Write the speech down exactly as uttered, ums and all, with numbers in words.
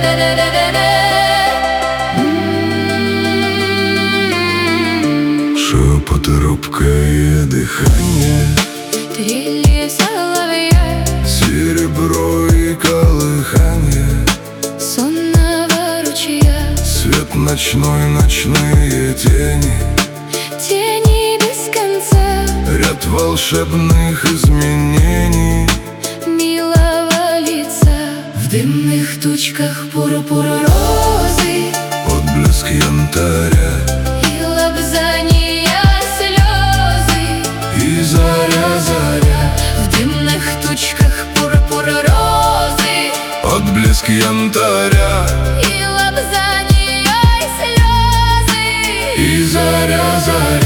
Шепот, робкое дыхание, трели соловья, серебро и колыхание, сонного ручья, свет ночной, ночные тени, тени без конца, ряд волшебных изменений милого лица. В дымных тучках пурпур розы, отблеск янтаря и лобзания слезы, и заря, заря. в дымных тучках пурпур розы, Отблеск янтаря и лобзания слезы, и заря, заря.